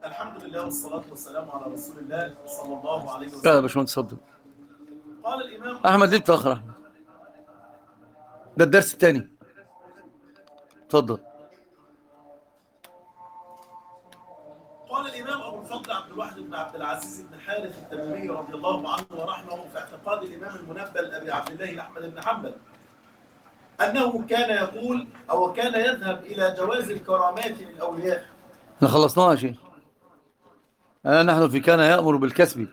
الحمد لله والصلاة والسلام على رسول الله صلى الله عليه يا وسلم. باشمهندس اتفضل. قال الإمام احمد ليه بتاخر احمد؟ ده الدرس الثاني. اتفضل. قال الإمام أبو الفضل عبد الواحد بن عبد العزيز بن حارث التميمي رضي الله عنه ورحمه في اعتقاد الإمام المنبل أبي عبد الله أحمد بن حنبل أنه كان يقول أو كان يذهب إلى جواز الكرامات للأولياء. احنا خلصناها يا شيخ. نحن في كان يأمر بالكسب.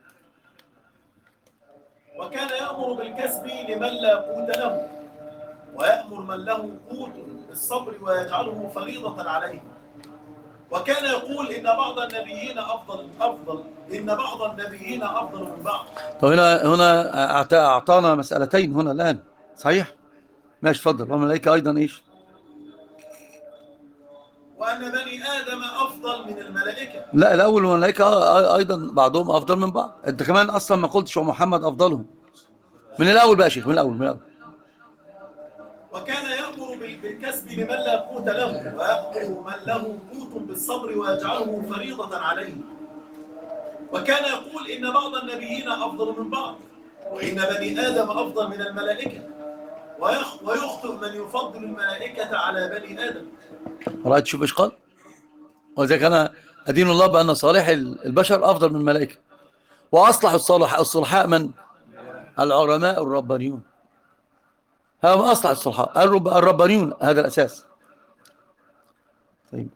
وكان يأمر بالكسب لمن لا قوت له، ويأمر من له قوت بالصبر ويجعله فريضة عليه. وكان يقول إن بعض النبيين إن بعض النبيين أفضل من بعض. طب هنا أعطانا مسألتين هنا الآن، صحيح؟ ماشي اتفضل. والملائكة أيضا إيش؟ وأن بني آدم أفضل من الملائكة. لا، الأول والملائكة أيضا بعضهم أفضل من بعض. أنت كمان أصلا ما قلتش ومحمد أفضلهم. من الأول بقى يا شيخ، من الأول. وكان يأمر بالكسب لمن لا قوت له، ويأمر من له قوت بالصبر ويجعله فريضة عليه. وكان يقول إن بعض النبيين أفضل من بعض، وإن بني آدم أفضل من الملائكة، ويخطئ من يفضل الملائكة على بني آدم. رأيت شوف إيش قال؟ وإذا كان أدين الله بأن صالح البشر أفضل من الملائكة، وأصلح الصلحاء من؟ العلماء الربانيون. هم أصلح الصلحاء الربانيون، هذا الأساس. طيب.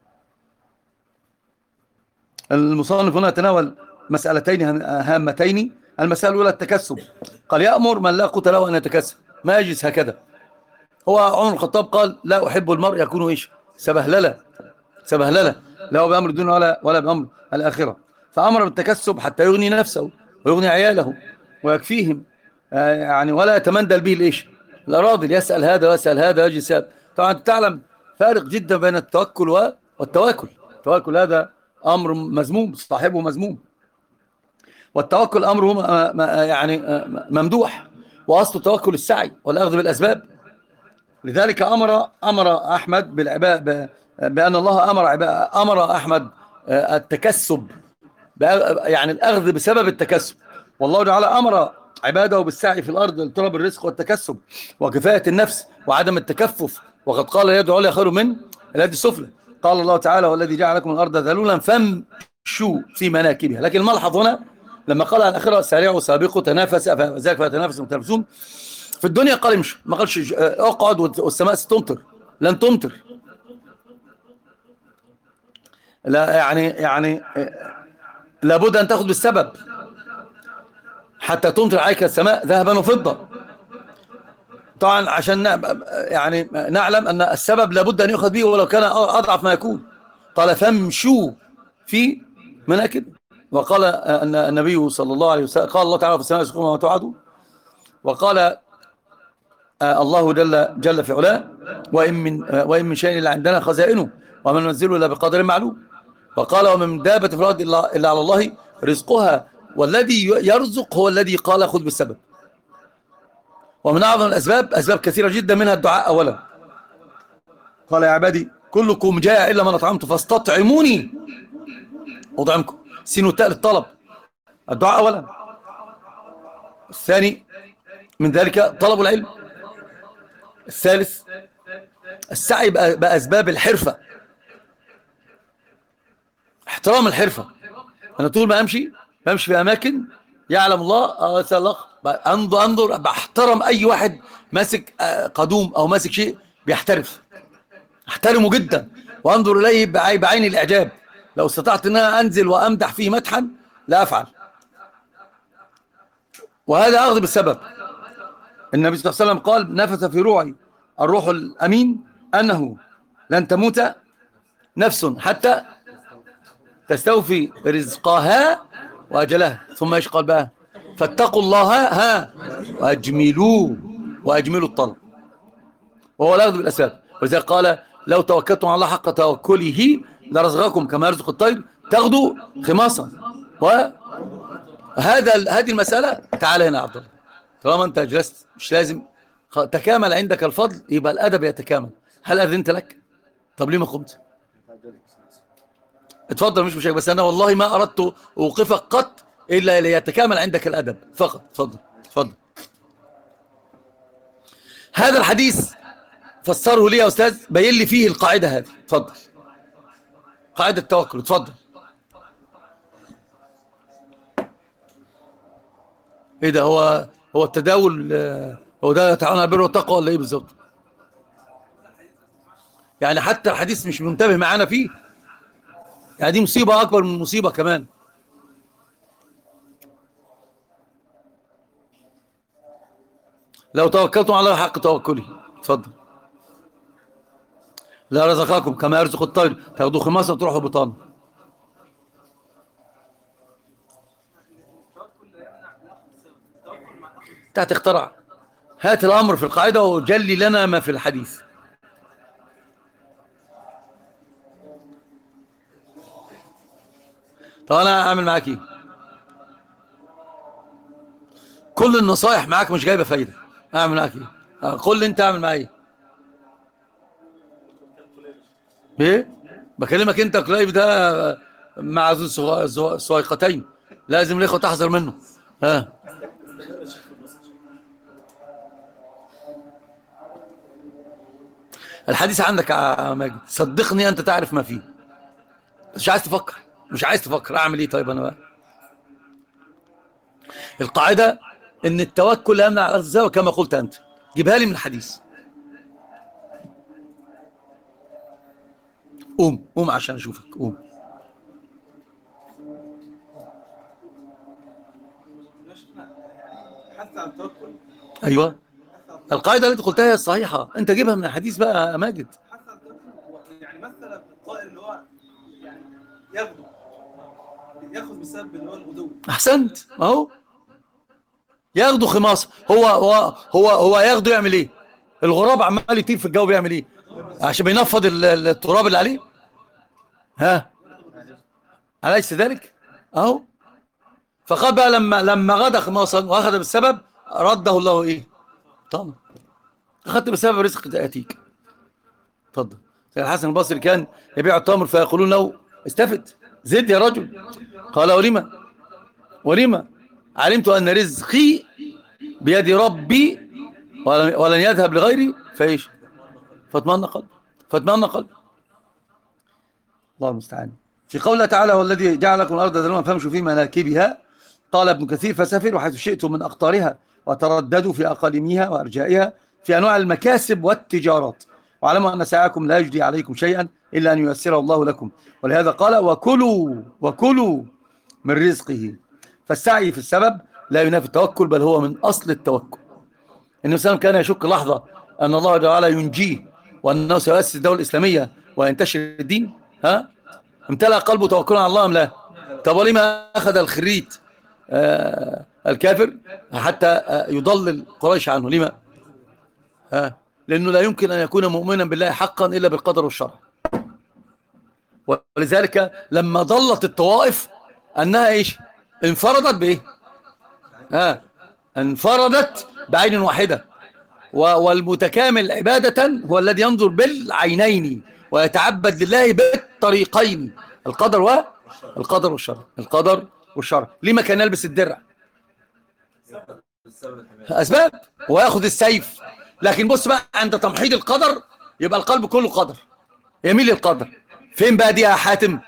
المصنف هنا تناول مسألتين هامتين. المسألة الأولى التكسب. قال يأمر من لا قوت له أن يتكسب، ما يجلس هكذا. هو عمر الخطاب قال لا أحب المرء يكون إيش؟ سبهللة، لا هو بأمر الدنيا ولا بأمر الآخرة. فأمر بالتكسب حتى يغني نفسه ويغني عياله ويكفيهم، يعني ولا يتمندل به الإيش؟ الأراضي، يسأل هذا ويسأل هذا ويجلس هذا. طبعا تعلم فارق جدا بين التوكل والتواكل. التواكل هذا أمر مذموم، صاحبه مذموم، والتوكل أمره يعني ممدوح. وأصل التوكل السعي والأخذ بالأسباب. لذلك أمر أحمد بأن الله أمر أحمد التكسب، يعني الأخذ بسبب التكسب. والله تعالى أمر عباده بالسعي في الأرض لطلب الرزق والتكسب وكفاية النفس وعدم التكفف. وقد قال يد العليا خير من اليد السفلى. قال الله تعالى والذي جعل لكم الأرض ذلولا فامشوا في مناكبها. لكن الملحظ هنا لما قال عن الآخرة سارعوا سابقوا تنافس فذاك فيتنافس المتنافسون، في الدنيا قال امشوا، ما قالش اقعد والسماء ستمطر. لن تمطر. لا يعني لابد أن تأخذ بالسبب حتى تمطر عليك السماء ذهبا وفضة. طبعا عشان يعني نعلم أن السبب لابد أن يأخذ به ولو كان أضعف ما يكون. قال فامشوا في مناكب. وقال أن النبي صلى الله عليه وسلم قال الله تعالى في السماء رزقكم وما توعدون. وقال الله جل في علاه وإن من شيء إلا عندنا خزائنه وما ننزله إلا بقدر معلوم. وقال وما من دابة في الأرض إلا على الله رزقها والذي يرزق هو الذي قال خذ بالسبب. ومن أعظم الأسباب أسباب كثيرة جدا، منها الدعاء أولا. قال يا عبادي كلكم جائع إلا من أطعمت فاستطعموني أطعمكم. سين وتاء للطلب. الدعاء أولا. الثاني من ذلك طلب العلم. الثالث السعي بأسباب الحرفة، احترام الحرفة. أنا طول ما بمشي في أماكن يعلم الله أنظر بحترم أي واحد ماسك قدوم أو ماسك شيء بيحترف، احترمه جدا وأنظر إليه بعين الإعجاب. لو استطعت أن أنا أنزل وأمدح فيه مدحا لا أفعل. وهذا أخذ بالسبب. النبي صلى الله عليه وسلم قال نفث في روعي الروح الأمين أنه لن تموت نفس حتى تستوفي رزقها وأجلها. ثم ايش قال بقى؟ فاتقوا الله وأجملوا الطلب. وهو الأخذ بالأسباب. ولذلك قال لو توكلتم على الله حق توكله لرزقكم كما يرزق الطير تغدو خماصا. هذه المسألة. تعال هنا يا عبد الله، طالما أنت جلست مش لازم تكامل عندك الفضل يبقى الأدب يتكامل. هل أذنت لك؟ طب ليه ما قمت؟ اتفضل مش مشاكل، بس انا والله ما اردت اوقفك قط الا ليتكامل عندك الادب فقط. اتفضل اتفضل. هذا الحديث فسره لي يا استاذ، بين لي فيه القاعده هذه. اتفضل. قاعده التوكل. اتفضل. ايه ده؟ هو التداول هو ده تعاون على البر والتقوى ولا ايه بالظبط؟ يعني حتى الحديث مش منتبه معانا فيه، يعني دي مصيبه اكبر من مصيبه كمان. لو توكلتم على الله حق توكله. اتفضل. لا رزقكم كما يرزق الطير تاخذوا خماسه وتروحوا بطانه. انت هتخترع. هات الامر في القاعده وجلي لنا ما في الحديث. طب انا اعمل معاك ايه؟ كل النصايح معاك مش جايبه فايده. اعمل معاك ايه؟ قول لي انت اعمل معايا ايه؟ ايه؟ بكلمك انت كلايف ده مع ذو سويقتين، لازم الاخوه تحذر منه. ها. الحديث عندك يا ماجد، صدقني انت تعرف ما فيه، مش عايز تفكر. مش عايز تفكر. اعمل ايه طيب انا بقى؟ القاعده ان التوكل لا يمنع الارزاق كما قلت انت. جيبها لي من الحديث. قوم قوم عشان اشوفك. قوم. حتى عن التوكل. ايوه، القاعده اللي انت قلتها هي الصحيحه، انت جيبها من الحديث بقى يا ماجد. حتى عن التوكل يعني مثلا الطائر اللي هو يعني يغدو، ياخذ بسبب اللي هو الغدو. احسنت اهو. ياخدوا خماصه. هو ياخده يعمل ايه؟ الغراب عمال يطير في الجو بيعمل ايه؟ عشان بينفض التراب اللي عليه. ها، أليس ذلك؟ اهو. فقال بقى لما غدا خماصا واخذ بالسبب رده الله ايه؟ طبعا اخذت بسبب رزق تاتيك. اتفضل. سيد الحسن البصري كان يبيع التمر فيقولون له استفد زد يا رجل. قال ولما علمت ان رزقي بيد ربي ولن يذهب لغيري فايش؟ فاطمأن قلبي. الله المستعان. في قوله تعالى والذي جعل لكم الارض ذلولا فامشوا في مناكبها، قال ابن كثير فسافروا حيث شئتم من اقطارها وترددوا في اقاليمها وارجائها في انواع المكاسب والتجارات، واعلموا ان سعيكم لا يجدي عليكم شيئا الا ان ييسره الله لكم، ولهذا قال وكلوا من رزقه. فالسعي في السبب لا ينافي التوكل، بل هو من اصل التوكل. النبي صلى الله عليه وسلم كان يشك لحظه ان الله تعالى ينجيه وانه سيؤسس الدوله الاسلاميه وينتشر الدين. ها، امتلأ قلبه توكلا على الله ام لا؟ طب ولما اخذ الخريت الكافر حتى يضلل قريش عنه؟ لما؟ لانه لا يمكن ان يكون مؤمنا بالله حقا الا بالقدر والشرع. ولذلك لما ضلت الطوائف انها ايش؟ انفردت بايه؟ انفردت بعين واحده. والمتكامل عبادة هو الذي ينظر بالعينين ويتعبد لله بالطريقين، القدر والشرع. القدر والشرع. لما كان يلبس الدرع؟ أسباب. ويأخذ السيف. لكن بص بقى، عند تمحيض القدر يبقى القلب كله قدر، يميل للقدر. فين بقى دي يا حاتم؟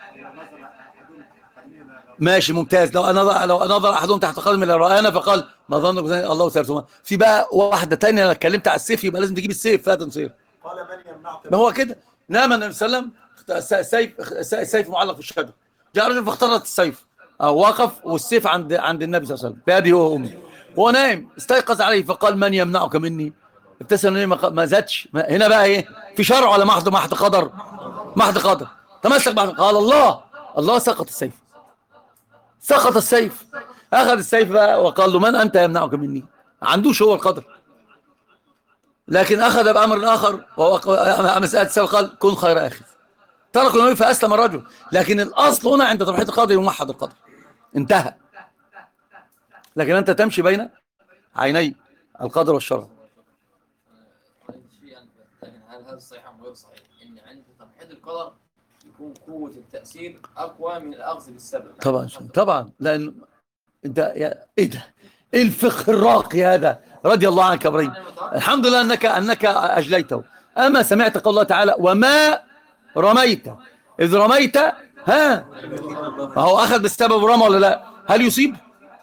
ماشي ممتاز. لو نظر احدهم تحت قدم الى رآنا فقال ما ظنك الله ثالثهما. في بقى واحده ثانيه، انا اتكلمت على السيف يبقى لازم تجيب السيف. فات نصير. قال من يمنعك؟ ما هو كده. نام النبي صلى الله عليه وسلم، السيف معلق في الشجر. جاء رجل فاخترت السيف، وقف والسيف عند النبي صلى الله عليه وسلم بيده هو وامه. وهو نايم استيقظ عليه فقال من يمنعك مني؟ ابتسم ما زادش. هنا بقى ايه؟ في شرع ولا محض قدر؟ محض قدر. تمسك بعد قال الله سقط السيف. سقط السيف. اخذ السيف بقى وقال له من انت يمنعك مني؟ عندوش هو القدر، لكن اخذ بامر اخر وهو مساله السيف. قال كن خير اخذ. تركوا النبي فاسلم الرجل. لكن الاصل هنا عند توحيد القدر يوحد القدر، انتهى. لكن انت تمشي بين عيني القدر والشرع. لكن هل هذا صحيح ام غير صحيح ان عند توحيد القدر تكون قوة التأثير أقوى من الأخذ بالسبب. طبعا لأن انت ايه ده؟ ايه الفقه الراقي هذا؟ رضي الله عنك يا ابراهيم. الحمد لله انك اجليته. اما سمعت قول الله تعالى وما رميت اذ رميت، ها هو اخذ بالسبب ورمى ولا لا؟ هل يصيب؟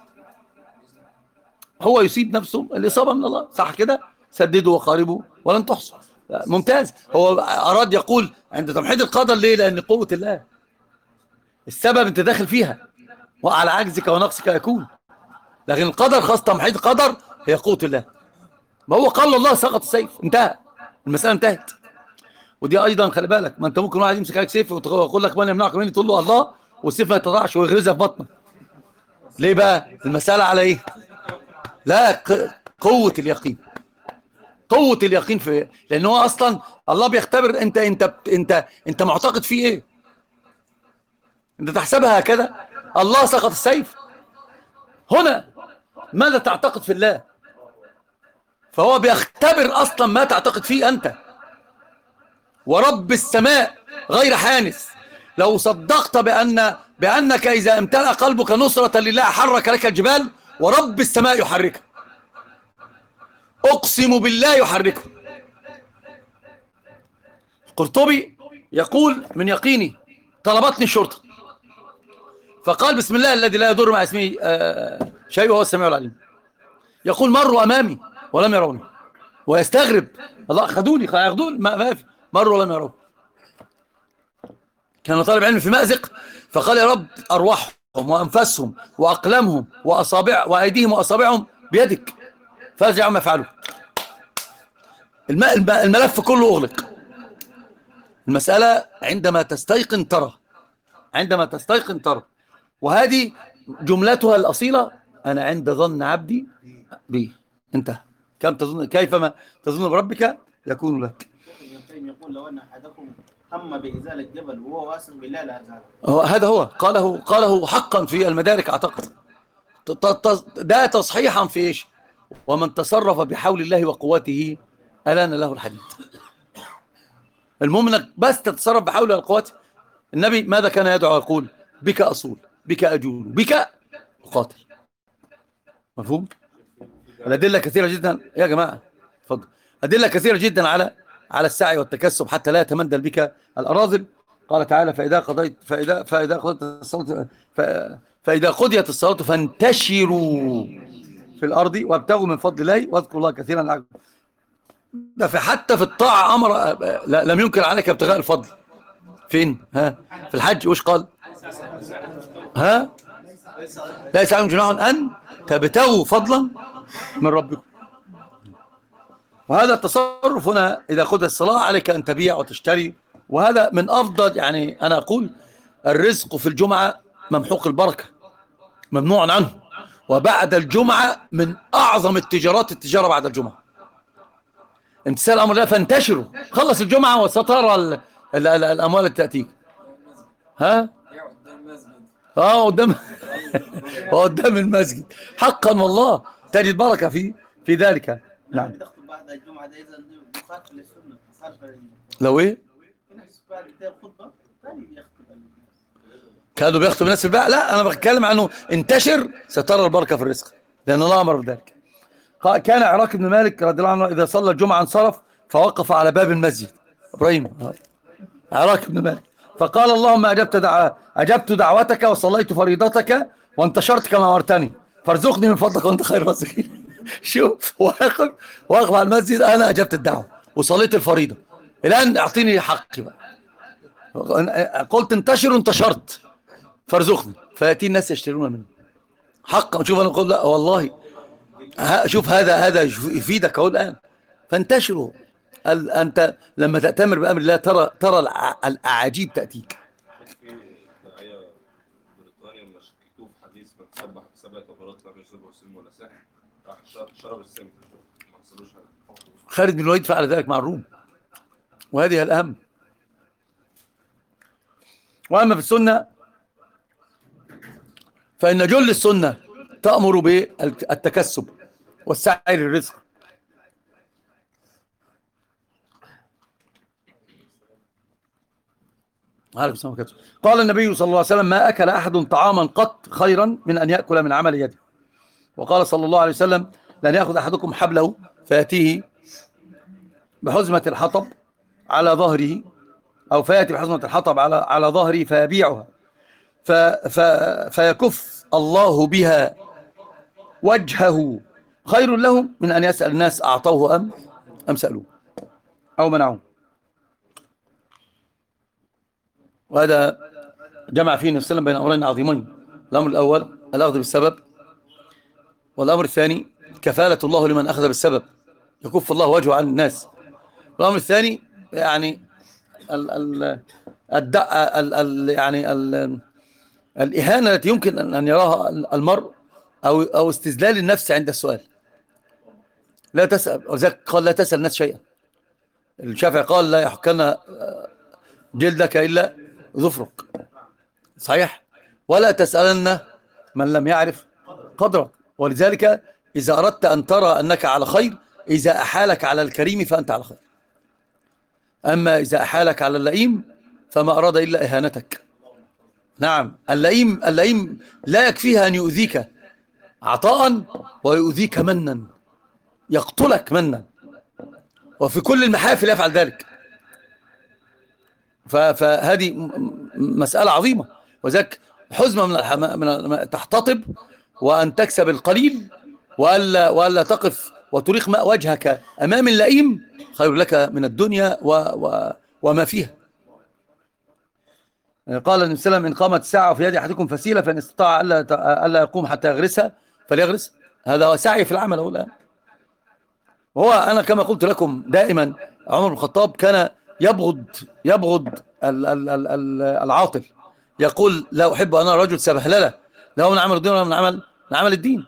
هو يصيب نفسه الاصابه من الله، صح كده؟ سددوا وقاربوا ولن تحصوا. ممتاز. هو اراد يقول عند تمحيض القدر ليه؟ لان قوه الله، السبب انت داخل فيها وعلى عجزك ونقصك يكون، لكن القدر خاص تمحيض القدر هي قوة الله. ما هو قال الله سقط السيف، انتهى المسألة، انتهت. ودي ايضا خلي بالك، ما انت ممكن واحد يمسك عليك سيف ويقول لك من يمنعك مني، تقول له الله والسيف ما يتضعش ويغرزها في بطنك. ليه بقى؟ المسألة على ايه؟ لا، قوة اليقين، قوة اليقين في، لان هو اصلا الله بيختبر انت معتقد فيه ايه؟ انت تحسبها هكذا؟ الله سقط السيف هنا، ماذا تعتقد في الله؟ فهو بيختبر اصلا ما تعتقد فيه انت. ورب السماء غير حانث، لو صدقت بانك اذا امتلأ قلبك نصرة لله حرك لك الجبال، ورب السماء يحركها، اقسم بالله يحركه. القرطبي يقول من يقيني طلبتني الشرطة فقال بسم الله الذي لا يضر مع اسمه شيء وهو السميع العليم. يقول مروا امامي ولم يروني، ويستغرب الله خدوني هياخدوني، ما في، مروا ولم يروني. كان طالب علم في مأزق فقال يا رب ارواحهم وانفسهم واقلامهم واصابع وايديهم واصابعهم بيدك فارجع عما يفعلوا. الملف كله اغلق. المسألة عندما تستيقن ترى، عندما تستيقن ترى. وهذه جملتها الأصيلة أنا عند ظن عبدي بي. انتهى. كيفما تظن بربك يكون لك. يقول لو أن أحدكم هم بإزالة الجبل وهو واثق بالله لأزاله. هذا هو قاله حقا في المدارك أعتقد. ده تصحيحا في إيش؟ ومن تصرف بحول الله وقوته ألان له الحديد. المهم انك بس تتصرف بحول الله وقوته. النبي ماذا كان يدعو يقول؟ بك أصول، بك أجول، بك أقاتل. مفهوم؟ الأدلة كثيرة جدا يا جماعة، اتفضل. أدلة كثيرة جدا على السعي والتكسب حتى لا يتمندل بك الأراذل. قال تعالى فإذا قضيت الصلاة فانتشروا في الأرض وابتغوا من فضل الله واذكروا الله كثيرا لعلكم. ده حتى في الطاعة أمر لم ينكر عليك ابتغاء الفضل. فين؟ ها في الحج وش قال؟ ها ليس عليكم جناح أن تبتغوا فضلا من ربكم. وهذا التصرف هنا إذا قضت الصلاة عليك أن تبيع وتشتري. وهذا من أفضل، يعني أنا أقول الرزق في الجمعة ممحوق البركة، ممنوع عنه. وبعد الجمعة من أعظم التجارة بعد الجمعة امتثال أمر الله. فانتشروا، خلص الجمعة وسترى الأموال اللي تأتيك. ها قدام المسجد حقا والله تجد بركة في ذلك. نعم. بعد الجمعة ده إذا مخالف للسنة. لو إيه؟ كانوا بيخطب الناس في البيع. لا أنا بتكلم عنه انتشر سترى البركة في الرزق لأن الله أمر بذلك. كان عراك بن مالك رضي الله عنه إذا صلى الجمعة انصرف فوقف على باب المسجد. إبراهيم عراك بن مالك فقال اللهم أجبت دعوتك وصليت فريضتك وانتشرت كما أمرتني فارزقني من فضلك وأنت خير الرازقين. شوف واقف على المسجد، أنا أجبت الدعوة وصليت الفريضة، الآن أعطيني حقي بقى. قلت انتشرت فارزقني، فيأتي الناس يشترون مني حقا. شوف أنا أقول لا والله شوف هذا يفيدك اهو الآن. فانتشروا. أنت لما تأتمر بأمر الله ترى الأعاجيب تأتيك. في داعية بريطانيا لما شككوه في حديث من تسبح بسبع كفارات لا يشرب سم ولا سحر راح شرب السم ما حصلوش حاجة. خالد بن الوليد فعل ذلك مع الروم، وهذه الأهم. وأما في السنة فإن جل السنة تأمر بالتكسب والسعي للرزق. عليكم السلام عليكم. قال النبي صلى الله عليه وسلم: ما أكل أحد طعاما قط خيرا من أن يأكل من عمل يده. وقال صلى الله عليه وسلم: لن يأخذ أحدكم حبله فيأتيه بحزمة الحطب على ظهره، أو فيأتي بحزمة الحطب على ظهره فيبيعها فيكف الله بها وجهه، خير له من أن يسأل الناس أعطوه أم سألوه أو منعوه. وهذا جمع فيه النبي صلى الله عليه وسلم بين أمرين عظيمين: الأمر الأول الأخذ بالسبب، والأمر الثاني كفالة الله لمن أخذ بالسبب، يكف الله وجهه عن الناس. الأمر الثاني يعني الإهانة التي يمكن أن يراها المرء أو استذلال النفس عند السؤال. لا تسأل، ولذلك قال: لا تسأل الناس شيئا. الشافعي قال: لا يحكن جلدك إلا ظفرك. صحيح. ولا تسألن من لم يعرف قدرك. ولذلك إذا أردت أن ترى أنك على خير، إذا أحالك على الكريم فأنت على خير، أما إذا أحالك على اللئيم فما أراد إلا إهانتك. نعم، اللئيم لا يكفيها أن يؤذيك عطاء ويؤذيك منا، يقتلك منا، وفي كل المحافل يفعل ذلك. فهذه مسألة عظيمة. وذلك حزمة من تحتطب وأن تكسب القليل، وألا تقف وتريق ماء وجهك أمام اللئيم خير لك من الدنيا وما فيها. قال النبي صلى الله عليه وسلم: إن قامت الساعة في يد أحدكم فسيلة فإن استطاع ألا يقوم حتى يغرسها فليغرس. هذا هو سعي في العمل أولا. وهو أنا كما قلت لكم دائما عمر بن الخطاب كان يبغض العاطل، يقول: لا أحب أنا رجل سبهللة، لا هو من عمل الدين ولا من عمل الدين.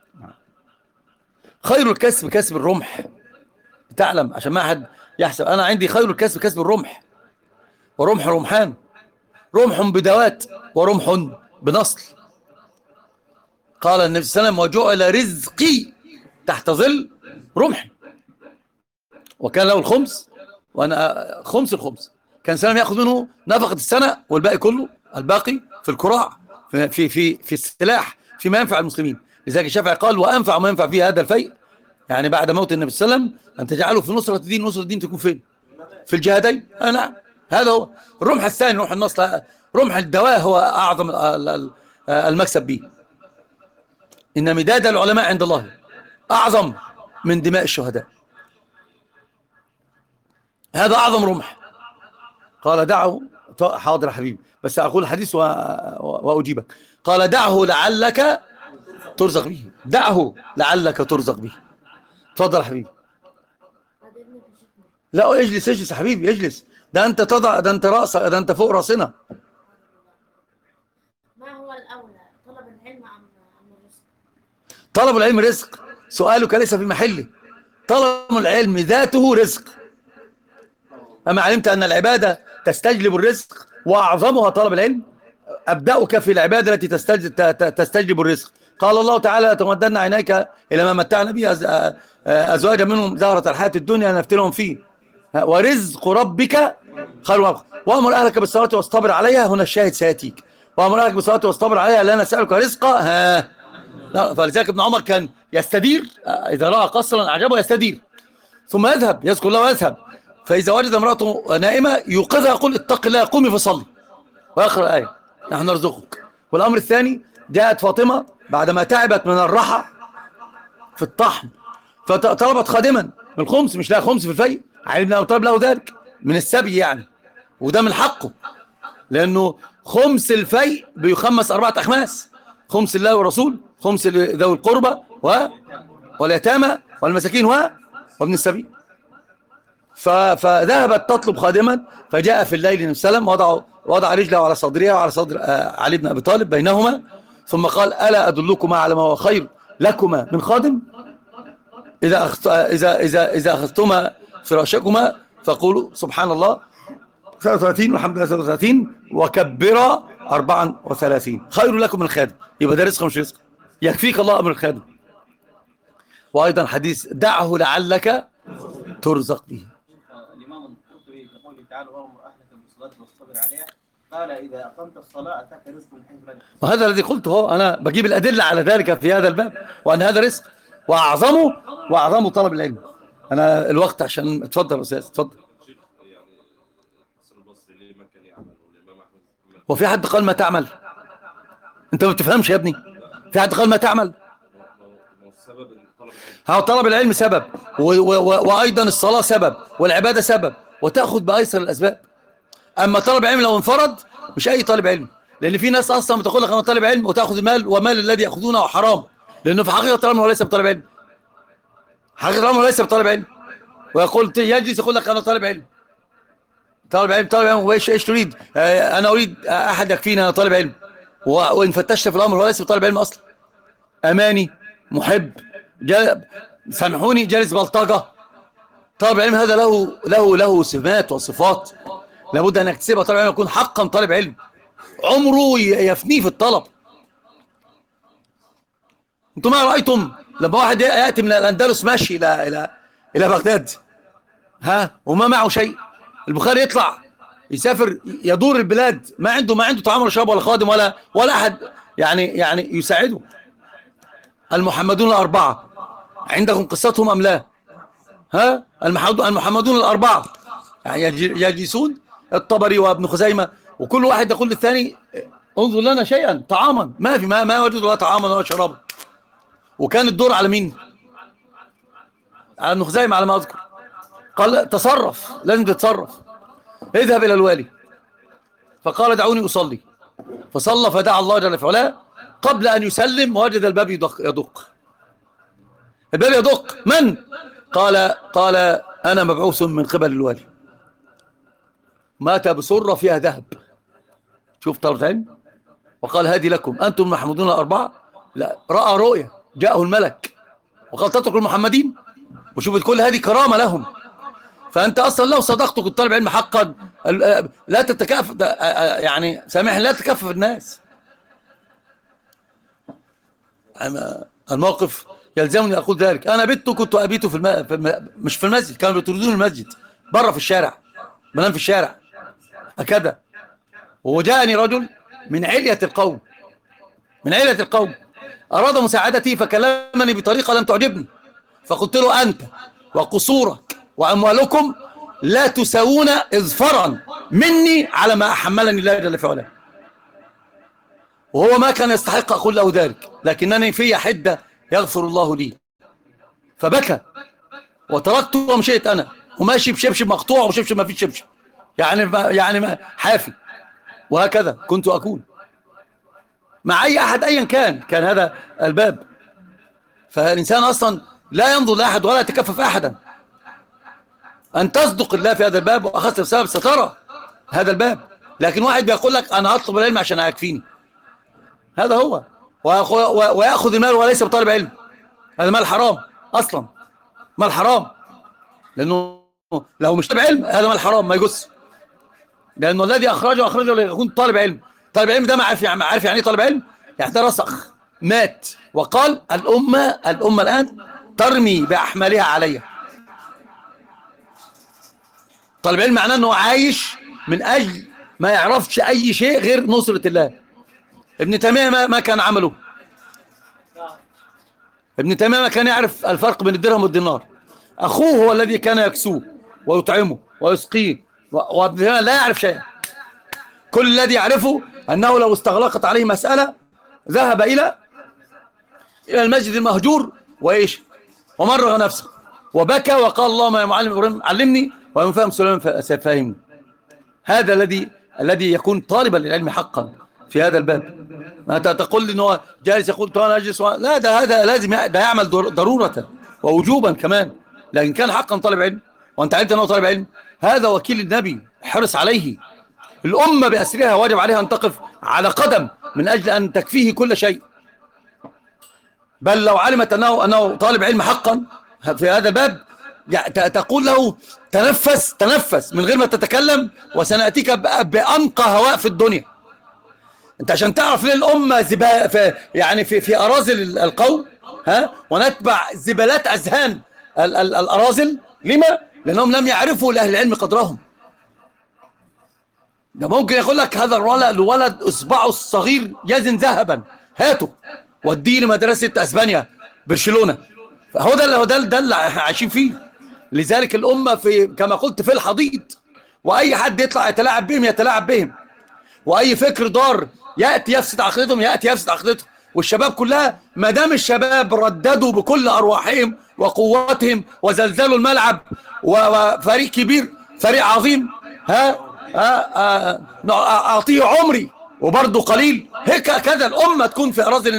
خير الكسب كسب الرمح. تعلم عشان ما أحد يحسب، أنا عندي خير الكسب كسب الرمح، ورمح رمحان: رمح بدوات ورمح بنصل. قال النبي صلى الله عليه وسلم: وجعل رزقي تحت ظل رمح. وكان له الخمس، وأنا خمس الخمس كان سلام يأخذ منه نفقة السنة، والباقي كله الباقي في الكراع، في السلاح، فيما ينفع المسلمين. لذلك الشافعي قال: وأنفع ما ينفع فيه هذا الفيء، يعني بعد موت النبي صلى الله عليه وسلم، أن تجعله في نصرة الدين. نصرة الدين تكون فين؟ في الجهادين. نعم، هذا هو الرمح الثاني، رمح النصر. رمح الدواء هو أعظم المكسب به. إن مداد العلماء عند الله أعظم من دماء الشهداء. هذا أعظم رمح. قال: دعه. حاضر يا حبيبي، بس أقول الحديث وأجيبك. قال: دعه لعلك ترزق به، دعه لعلك ترزق به. تفضل يا حبيبي. لا، اجلس يا حبيبي، اجلس. ده انت تضع، ده انت رأسك، ده انت فوق رأسنا. ما هو الأولى، طلب العلم أم الرزق؟ طلب العلم رزق، سؤالك ليس في محله. طلب العلم ذاته رزق. أما علمت أن العبادة تستجلب الرزق وأعظمها طلب العلم؟ أبدأك في العبادة التي تستجلب الرزق. قال الله تعالى: لتمدن عينيك إلى ما متعنا به أزواجا منهم زهرة الحياة الدنيا نفتنهم فيه ورزق ربك خير وأبقى. وأمر أهلك بالصلاة واصطبر عليها. هنا الشاهد سيأتيك: وأمر أهلك بالصلاة واصطبر عليها لا نسألك رزقا. فلذلك ابن عمر كان يستدير، إذا رأى قصرا أعجبه يستدير، ثم يذهب يذكر الله ويذهب. فإذا وجد امرأته نائمة يوقظها، يقول: اتق الله، قومي فصلي، ويقرأ الآية: نحن نرزقك. والأمر الثاني: جاءت فاطمة بعدما تعبت من الرحى في الطحن، فطلبت خادما من الخمس، مش لاقي خمس في الفيء. علي بن أبي طالب له ذلك من السبي يعني، وده من حقه، لأنه خمس الفيء بيخمس 4 أخماس: خمس الله والرسول، خمس ذوي القربى واليتامى والمساكين وابن السبيل. فذهبت تطلب خادما، فجاء في الليل النبي صلى الله عليه وسلم، وضع رجله على صدرها وعلى صدر علي بن أبي طالب بينهما، ثم قال: ألا أدلكما على ما هو خير لكما من خادم؟ إذا أخذتما فراشكما فقولوا سبحان الله 33 والحمد لله 33 وكبرا 34 خير لكم من الخادم. يبقى ده رزق مش رزق؟ يكفيك الله أمر الخادم. وأيضا حديث: دعه لعلك ترزق به. الإمام القرطبي يقول تعالى: وأمر أهلك بالصلاة واصطبر عليها. قال إذا أقمت الصلاة أتاك رزق من حيث لا تحتسب. وهذا الذي قلته، أنا بجيب الأدلة على ذلك في هذا الباب، وأن هذا رزق وأعظمه طلب العلم. أنا الوقت عشان اتفضل أستاذ اتفضل. يعني الحسن البصري ليه ما كان يعمل والإمام أحمد وفي حد قال ما تعمل؟ أنت ما بتفهمش يا ابني. في حد قال ما تعمل؟ ما هو السبب إن طلب العلم. ها طلب العلم سبب، وأيضا الصلاة سبب، والعبادة سبب، وتأخذ بأيسر الأسباب. أما طلب العلم لو انفرد مش أي طالب علم، لأن في ناس أصلا بتقول لك أنا طالب علم وتأخذ المال، ومال الذي يأخذونه حرام، لأنه في حقيقة الأمر هو ليس بطالب علم. حقيقة الأمر ليس بطالب علم، ويقول يجلس يقول لك أنا طالب علم. طالب علم وإيش تريد؟ أنا أريد أحد يكفيني، أنا طالب علم. وإن فتشت في الأمر هو ليس بطالب علم أصلا. أماني، محب، سامحوني، جالس بلطجة. طالب العلم هذا له سمات وصفات لابد أن يكتسبها. طالب العلم يكون حقا طالب علم، عمره يفنيه في الطلب. انتم ما رأيتم لما واحد يأتي من الأندلس ماشي إلى بغداد، وما معه شيء؟ البخاري يطلع يسافر يدور البلاد، ما عنده طعام ولا شراب ولا خادم ولا أحد يعني يساعده. المحمدون الأربعة عندكم قصتهم أم لا؟ المحمدون الأربعة يعني يجلسون، الطبري وابن خزيمة، وكل واحد يقول للثاني انظر لنا شيئا طعاما. ما وجدوا لا طعاما ولا شرابا. وكان الدور على مين؟ على ابن خزيمة على ما أذكر. قال تصرف، لازم تتصرف، اذهب إلى الوالي. فقال دعوني أصلي، فصلى فدعا الله جل وعلا. قبل أن يسلم وجد الباب يدق. الباب يدق، من؟ قال أنا مبعوث من قبل الوالي. مات بسرة فيها ذهب. شوف طلب علم. وقال هذه لكم أنتم محمودون الأربعة. لا، رأى رؤيا جاءه الملك وقال تترك المحمدين. وشوف كل هذه كرامة لهم. فأنت أصلا لو صدقت كنت طالب علم حقا لا تتكافف، يعني سامحني، لا تكفف الناس. الموقف يلزمني أقول ذلك. أنا كنت أبيت مش في المسجد، كانوا بيطردون المسجد بره في الشارع، بنام في الشارع هكذا. وجاءني رجل من علية القوم أراد مساعدتي، فكلمني بطريقة لم تعجبني. فقلت له أنت وقصورك وأموالكم لا تساوون إظفرا مني على ما أحملني الله جل وعلا. وهو ما كان يستحق أقول له ذلك، لكنني في حدة يغفر الله لي. فبكى وتركته ومشيت أنا، وماشي بشبشب مقطوع وشبشب ما فيش شبشب، يعني حافي. وهكذا كنت أكون مع أي أحد أيا كان هذا الباب. فالإنسان أصلا لا ينظر لأحد ولا يتكفف أحدا. أن تصدق الله في هذا الباب، وأخذت بسبب سترى هذا الباب. لكن واحد بيقول لك أنا أطلب العلم عشان يكفيني، هذا هو، ويأخذ المال وليس بطالب علم. هذا مال حرام أصلا، مال حرام، لأنه لو مش طالب علم هذا مال حرام ما يجوز. لأنه الذي أخرجه ليكون طالب علم. طالب علم ده ما عارف يعني ايه طالب علم؟ يعني ده رسخ مات وقال الأمة الآن ترمي بأحمالها عليها. طالب علم معناه أنه عايش من أجل ما يعرفش أي شيء غير نصرة الله. ابن تيمية ما كان عمله. ابن تيمية ما كان يعرف الفرق بين الدرهم والدينار. أخوه هو الذي كان يكسوه ويطعمه ويسقيه، وابن تيمية لا يعرف شيئا. كل الذي يعرفه أنه لو استغلقت عليه مسألة ذهب إلى المسجد المهجور ومرغ نفسه وبكى وقال اللهم يا معلم إبراهيم علمني ويا فهم سليمان سيفهمني. هذا الذي يكون طالبا للعلم حقا في هذا الباب. ما تقول لي انه جالس يقول انا اجلس لا، هذا لازم يعمل ضرورة ووجوبا كمان. لكن كان حقا طالب علم وانت علمت انه طالب علم، هذا وكيل النبي حرص عليه. الأمة بأسرها واجب عليها أن تقف على قدم من أجل أن تكفيه كل شيء. بل لو علمت أنه طالب علم حقا في هذا الباب تقول له تنفس من غير ما تتكلم، وسنأتيك بأنقى هواء في الدنيا. أنت عشان تعرف ليه الأمة في أراذل القوم، ونتبع زبالات أذهان الأراذل. لما؟ لأنهم لم يعرفوا لأهل العلم قدرهم. ده ممكن يقول لك هذا الولد اصبعه الصغير يزن ذهبا، هاته وديه لمدرسه اسبانيا برشلونه. فهو ده اللي عايشين فيه. لذلك الامه في كما قلت في الحضيض، واي حد يطلع يتلاعب بهم، واي فكر ضار ياتي يفسد عقيدتهم، والشباب كلها ما دام الشباب رددوا بكل ارواحهم وقوتهم وزلزلوا الملعب، وفريق كبير فريق عظيم، اعطيه عمري وبرضه قليل. هيك كذا الامه تكون في اراذل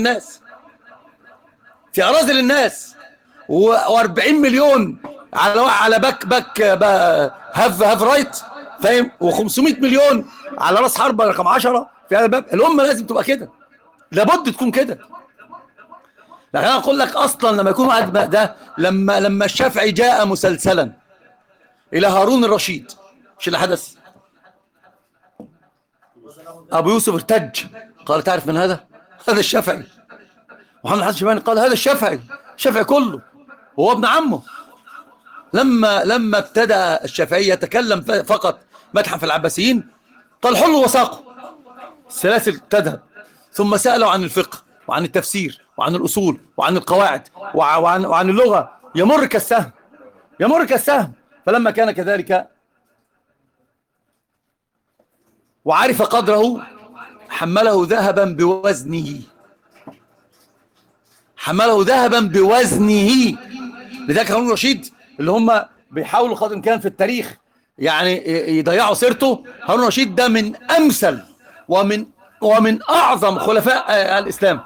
الناس، و40 مليون على باك هاف رايت، فاهم، و500 مليون على راس حربة رقم 10 في هذا الباب. الامه لازم تبقى كده، لابد تكون كده. لكن انا اقول لك اصلا لما يكون واحد ده، لما الشافعي جاء مسلسلا الى هارون الرشيد، مش اللي حدث؟ ابو يوسف ارتج، قال تعرف من هذا؟ هذا الشافعي. محمد حسن الشيباني قال هذا الشافعي كله، هو ابن عمه. لما ابتدى الشافعي يتكلم فقط مدحا في العباسيين، قال حلوا وساقوا، السلاسل تذهب. ثم سألوا عن الفقه وعن التفسير وعن الأصول وعن القواعد وعن اللغة، يمر كالسهم. فلما كان كذلك وعرف قدره، حمله ذهبا بوزنه. لذلك هارون الرشيد اللي هم بيحاولوا قدر الامكان في التاريخ يعني يضيعوا سيرته، هارون الرشيد ده من امثل ومن اعظم خلفاء الاسلام،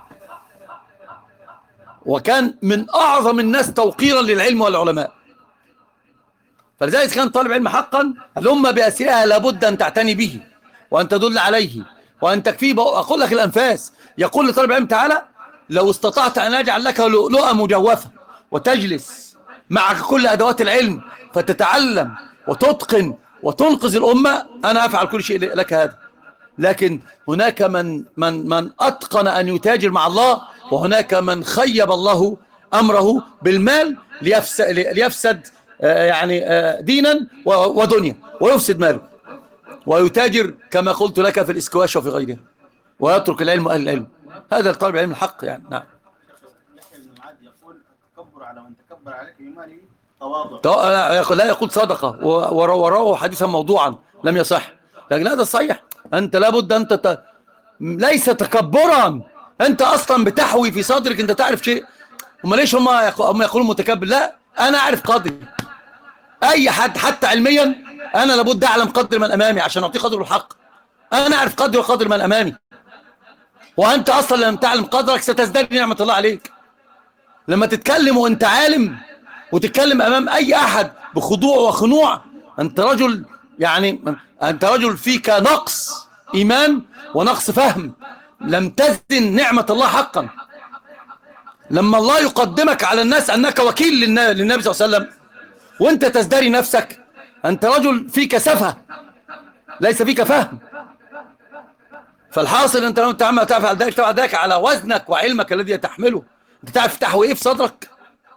وكان من اعظم الناس توقيرا للعلم والعلماء. فلذلك كان طالب علم حقا الامه باسرها لابد ان تعتني به وان تدل عليه وان تكفيه. اقول لك الانفاس يقول لطالب العلم تعالى لو استطعت ان اجعل لك لؤلؤه مجوفه وتجلس معك كل ادوات العلم فتتعلم وتتقن وتنقذ الامه، انا افعل كل شيء لك هذا. لكن هناك من اتقن ان يتاجر مع الله، وهناك من خيب الله امره بالمال ليفسد يعني دينا ودنيا، ويفسد ماله ويتاجر كما قلت لك في الاسكواش وفي غيره، ويترك العلم واهل العلم. هذا الطالب العلم الحق يعني. نعم. يقول التكبر على من تكبر عليك بماله تواضع. لا يقول صدقه، ورواه حديثا موضوعا لم يصح. لكن هذا صحيح، انت لابد انت ليس تكبرا، انت اصلا بتحوي في صدرك، انت تعرف شيء. هم ليش هم يقولون متكبر؟ لا، انا اعرف قدري. اي حد حتى علميا انا لابد اعلم قدر من امامي عشان اعطيه قدره الحق. انا اعرف قدري وقدر من امامي، وانت اصلا لم تعلم قدرك ستزداد نعمه الله عليك. لما تتكلم وانت عالم وتتكلم امام اي احد بخضوع وخنوع، انت رجل يعني انت رجل فيك نقص ايمان ونقص فهم، لم تزن نعمه الله حقا. لما الله يقدمك على الناس انك وكيل للنبي صلى الله عليه وسلم وانت تزدري نفسك، انت رجل فيك سفه ليس فيك فهم. فالحاصل انت لو تفعل ذلك على وزنك وعلمك الذي تحمله. انت تعرف تحوي ايه في صدرك؟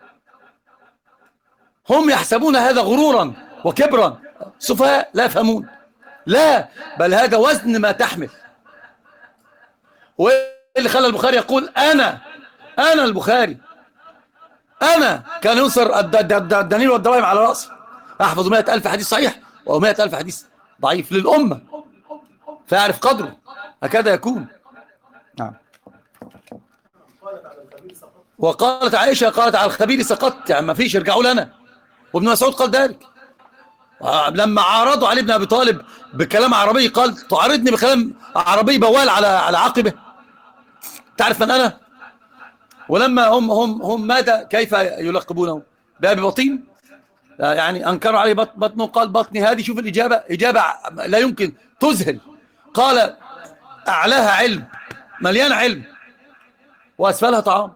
هم يحسبون هذا غرورا وكبرا، سفهاء لا يفهمون. لا، بل هذا وزن ما تحمل. وايه اللي خلى البخاري يقول انا البخاري، انا كان ينصر الدنانير والدراهم على راسي، احفظ 100,000 حديث صحيح و100,000 حديث ضعيف للامه، فيعرف قدره. هكذا يكون. نعم. وقالت عائشه قالت على الخبير سقطت، يعني ما فيش، ارجعوا لنا. وابن مسعود قال ذلك لما عارضوا علي بن ابي طالب بكلام عربي، قال تعارضني بكلام عربي بوال على عقبه، تعرف من انا؟ ولما هم ماذا كيف يلقبونه؟ بأبي بطين، يعني انكروا عليه بطنه، قال بطني هذه. شوف اجابه لا يمكن تذهل. قال اعلاها علم، مليان علم، واسفلها طعام،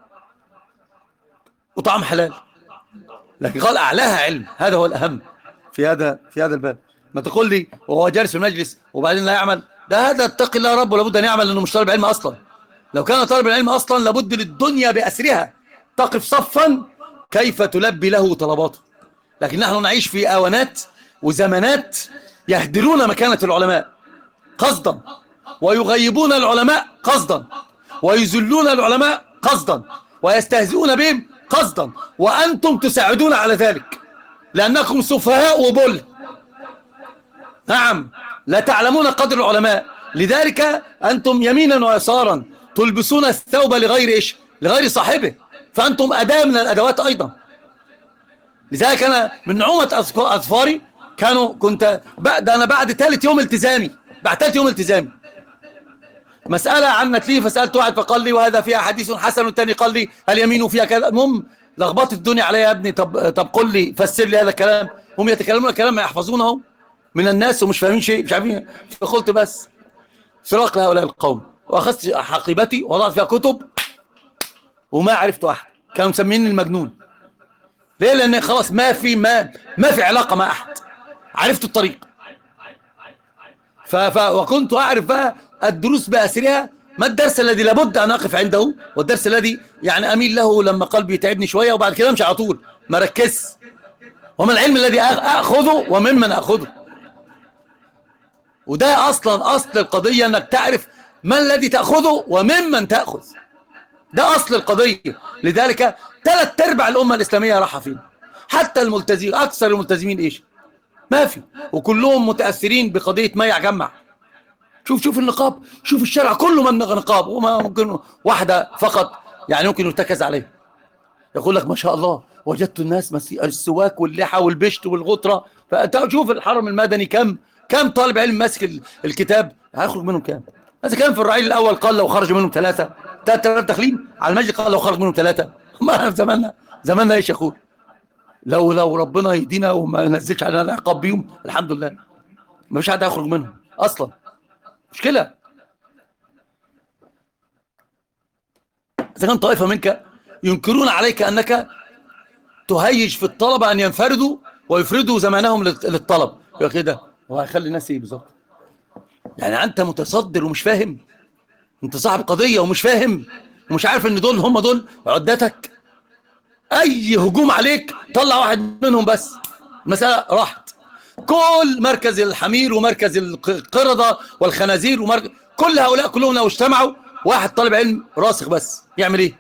وطعام حلال. لكن قال اعلاها علم، هذا هو الاهم في هذا الباب. ما تقول لي وهو جالس في المجلس وبعدين لا يعمل، ده هذا اتقي الله رب، ولابد ان يعمل لانه مش طالب علم اصلا. لو كان طالب العلم اصلا لابد للدنيا باسرها تقف صفا كيف تلبي له طلباته. لكن نحن نعيش في آونات وزمانات يهدرون مكانة العلماء، قصدا، ويغيبون العلماء قصدا، ويذلون العلماء قصدا، ويستهزئون بهم قصدا، وأنتم تساعدون على ذلك لأنكم سفهاء وبل. نعم، لا تعلمون قدر العلماء، لذلك أنتم يمينا ويسارا تلبسون الثوب لغير إيش؟ لغير صاحبه، فأنتم أداة من الأدوات أيضا. لذلك أنا من نعومة أظفاري أنا بعد ثالث يوم التزامي، مسألة عنت لي، فسألت واحد فقال لي وهذا فيها حديث حسن، والثاني قال لي اليمين فيها كذا. المهم لخبطت الدنيا عليا يا ابني. طب قل لي، فسر لي هذا الكلام. هم يتكلمون كلام ما يحفظونه من الناس ومش فاهمين شيء، مش عارفين. فقلت بس فراق لهؤلاء القوم، واخذت حقيبتي ووضعت فيها كتب وما عرفت احد. كانوا مسميني المجنون. ليه؟ لان خلاص ما في علاقه مع احد، عرفت الطريق. وكنت اعرف بقى الدروس باسرها، ما الدرس الذي لابد ان اقف عنده، والدرس الذي يعني اميل له لما قلبي يتعبني شويه، وبعد كده امشي على طول ما ركزش. وما العلم الذي اخذه وممن اخذه. وده اصل القضيه، انك تعرف ما الذي تاخذه وممن تاخذ. ده اصل القضيه. لذلك 3/4 الامه الاسلاميه راحه فين. حتى الملتزمين، اكثر الملتزمين ايش؟ ما في، وكلهم متاثرين بقضيه ما يجمع. شوف النقاب، شوف الشارع كله من نقاب، وما ممكن واحده فقط يعني ممكن يرتكز عليه. يقول لك ما شاء الله وجدت الناس السواك واللحى والبشت والغطره. فشوف الحرم المدني كم طالب علم ماسك الكتاب، هيخرج منهم كام؟ هذا كان في الرعيل الاول قال لو خرج منهم 3 داخلين على المسجد، قال لو خرج منهم 3. ما في زماننا ايش يا اخويا؟ لو ربنا يهدينا وما ينزلش علينا العقاب بيهم الحمد لله، ما فيش حد هيخرج منهم اصلا. مشكله. اذا كان طائفه منك ينكرون عليك انك تهيج في الطلبه ان ينفردوا ويفردوا زمانهم للطلب، يا كده هو هيخلي الناس ايه بالظبط؟ يعني انت متصدر ومش فاهم، انت صاحب قضيه ومش فاهم ومش عارف ان هم دول عدتك. اي هجوم عليك طلع واحد منهم بس، المساله راحت. كل مركز الحمير ومركز القردة والخنازير كل هؤلاء كلهم لو اجتمعوا واحد طالب علم راسخ بس يعمل ايه؟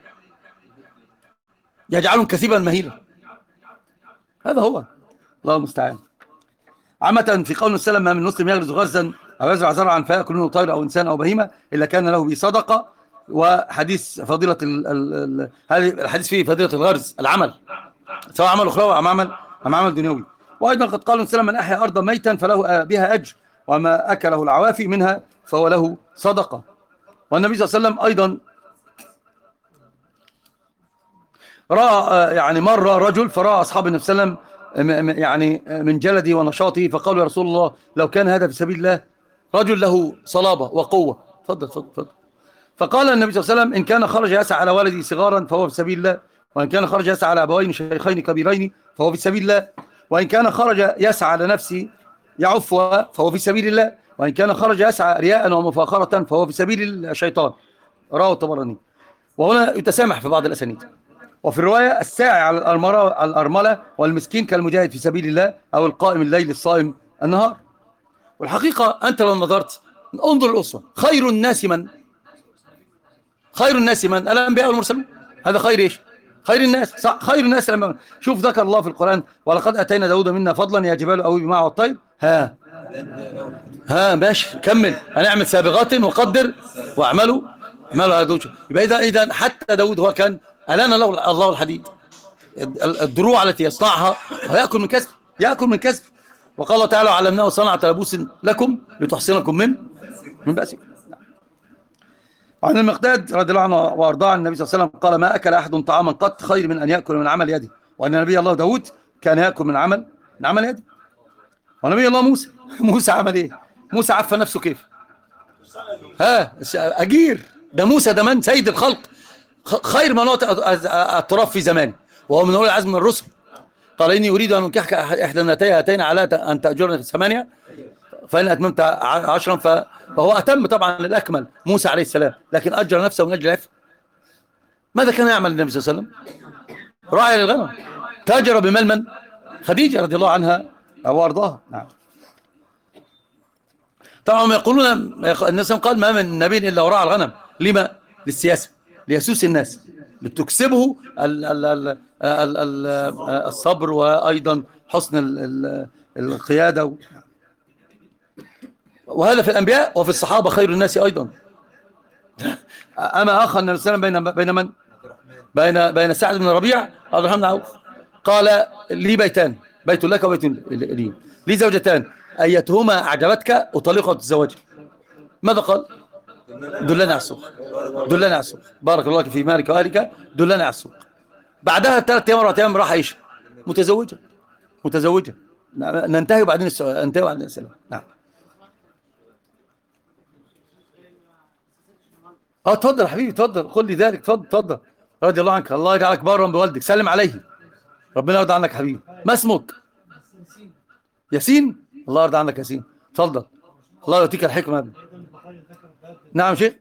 يجعلهم كثيبا مهيلا. هذا هو، الله المستعان. عامة في قول السلام ما من مسلم يغرز غرزا او يزرع زرعا فيأكل منه طير او انسان او بهيمة الا كان له به صدقة. وحديث فضيلة هذه الحديث فيه فضيلة الغرز، العمل سواء عمل اخروي ام عمل دنيوي. وايضا قد قال السلام من احيا ارضا ميتا فله بها اجر وما اكله العوافي منها فهو له صدقة. والنبي صلى الله عليه وسلم ايضا راى يعني مر رجل فراى اصحاب النبي صلى الله عليه وسلم يعني من جلده ونشاطه، فقالوا يا رسول الله لو كان هذا في سبيل الله، رجل له صلابة وقوة. تفضل. فقال النبي صلى الله عليه وسلم إن كان خرج يسعى على ولدي صغارا فهو في سبيل الله، وإن كان خرج يسعى على أبوين شيخين كبيرين فهو في سبيل الله، وإن كان خرج يسعى على نفسه يعفها فهو في سبيل الله، وإن كان خرج يسعى رياء ومفاخرة فهو في سبيل الشيطان. رواه الطبراني. وهنا يتسامح في بعض الأسانيد. وفي الرواية الساعي على الأرملة والمسكين كالمجاهد في سبيل الله أو القائم الليل الصائم النهار. والحقيقة أنت لو نظرت انظر الأسرة، خير الناس من الأنبياء والمرسلون. هذا خير إيش؟ خير الناس، صح؟ خير الناس لما شوف ذكر الله في القرآن ولقد أتينا داود منا فضلا يا جبال أوبي معه الطير. ماشي كمل. هنعمل سابغات وقدر واعملوا على داود. يبقى إذا حتى داود هو كان ألان الله الحديد، الدروع التي يصنعها ويأكل من كسب. وقال الله تعالى علمناه صنعة لبوس لكم لتحصنكم من بأسكم. وعن المقداد رضي الله عنه وارضاه عن النبي صلى الله عليه وسلم قال ما أكل أحد طعاما قط خير من أن يأكل من عمل يده، وأن نبي الله داود كان يأكل من عمل يده. ونبي الله موسى عمل إيه؟ موسى عفى نفسه كيف؟ أجير. ده موسى ده من سيد الخلق، خير مناطق التراب في زمانه، وهو من أولي العزم من الرسل. قال إني أريد أن أنكحك إحدى ابنتي هاتين على أن تأجرني في 8 فإن أتممت 10 فهو أتم طبعا الأكمل موسى عليه السلام، لكن أجر نفسه من أجل العفة. ماذا كان يعمل النبي صلى الله عليه وسلم؟ راعي للغنم، تاجر بمال من؟ خديجة رضي الله عنها وأرضاها. نعم. طبعا هم يقولون الناس قال ما من نبي الا وراء الغنم. لما؟ للسياسه، ليسوس الناس، لتكسبه الصبر وايضا حسن القياده. وهذا في الانبياء وفي الصحابه خير الناس ايضا. اما اخ النبي صلى الله عليه وسلم بين من؟ بين سعد بن ربيع عبد الرحمن بن عوف. قال لي بيتان، بيت لك وبيت لي، لي زوجتان ايتهما اعجبتك اطلقها وتتزوجها. ماذا قال؟ دلنا على السوق، دلنا على السوق، بارك الله في مالك واهلك، دلنا على السوق. بعدها 3 ايام 4 ايام راح عيشه متزوجه، متزوجه. ننتهي وبعدين ننتهي وبعدين السلام. نعم. اتفضل يا حبيبي، اتفضل، قل لي ذلك، اتفضل اتفضل. رضي الله عنك، الله يجعلك بارا بوالدك، سلم عليه، ربنا يرضى عنك حبيبي. ما اسمك؟ ياسين. الله يرضى عنك ياسين، اتفضل، الله يعطيك الحكمه يا ابني. نعم شيخ.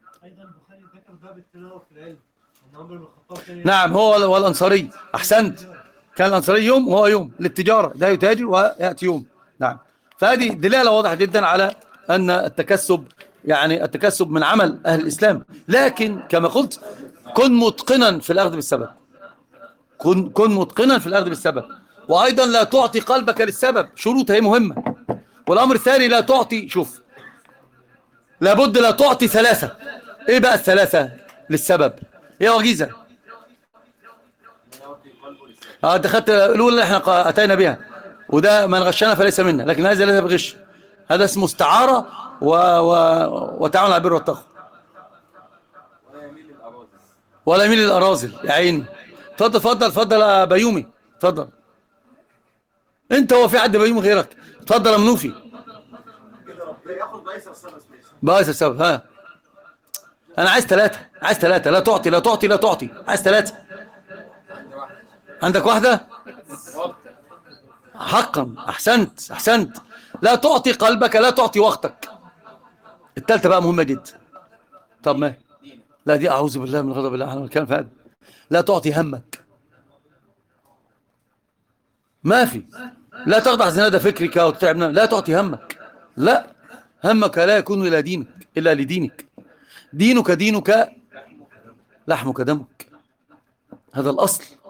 نعم هو والانصاري، احسنت، كان الانصاري يوم وهو يوم للتجاره، ده يتاجر وياتي يوم. نعم. فهذه دلاله واضحه جدا على ان التكسب، يعني التكسب من عمل اهل الاسلام. لكن كما قلت كن متقنا في الاخذ بالسبب، كن متقنا في الاخذ بالسبب. وايضا لا تعطي قلبك للسبب، شروط هي مهمه. والامر الثاني لا تعطي، شوف، لابد لا تعطي 3. ايه بقى ال3 للسبب؟ هي وجيزه. انت خدت الاولى اللي احنا اتينا بها، وده من غشنا فليس منا، لكن هذا ليس بغش، هذا اسمه استعاره وتعاون على البر والتقوى. ولا يميل للاراذل يا عيني. اتفضل اتفضل اتفضل يا بيومي، اتفضل. انت هو في حد بيومي غيرك؟ اتفضل يا منوفي. بايظ السبب. ها انا عايز 3، عايز 3. لا تعطي لا تعطي لا تعطي، عايز 3. عندك واحدة؟ حقا، احسنت احسنت. لا تعطي قلبك، لا تعطي وقتك. الثالثة بقى مهمة جدا. طب ما لا، دي اعوذ بالله من غضب الله، احنا بنتكلم في هذا. لا تعطي همك، ما في. لا تخضع زناد فكرك وتتعب، لا تعطي همك. لا، همك لا يكون إلا دينك، إلا لدينك. دينك دينك، لحمك دمك، هذا الأصل.